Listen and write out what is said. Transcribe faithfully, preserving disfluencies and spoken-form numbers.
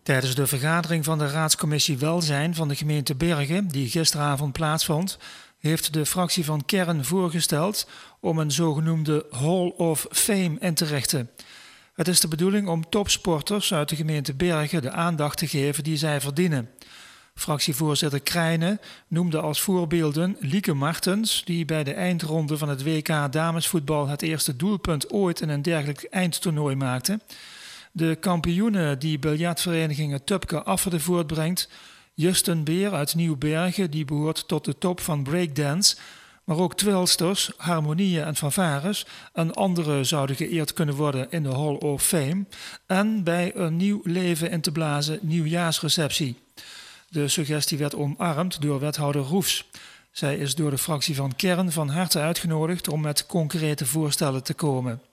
Tijdens de vergadering van de Raadscommissie Welzijn van de gemeente Bergen, die gisteravond plaatsvond, heeft de fractie van Kern voorgesteld om een zogenoemde Hall of Fame in te richten. Het is de bedoeling om topsporters uit de gemeente Bergen de aandacht te geven die zij verdienen. Fractievoorzitter Krijnen noemde als voorbeelden Lieke Martens, die bij de eindronde van het W K damesvoetbal het eerste doelpunt ooit in een dergelijk eindtoernooi maakte. De kampioenen die biljartverenigingen Tupke Afferde voortbrengt, Justin Beer uit Nieuwbergen, die behoort tot de top van breakdance, maar ook twilsters, harmonieën en fanfares en anderen zouden geëerd kunnen worden in de Hall of Fame en bij een nieuw leven in te blazen nieuwjaarsreceptie. De suggestie werd omarmd door wethouder Roefs. Zij is door de fractie van Kern van harte uitgenodigd om met concrete voorstellen te komen.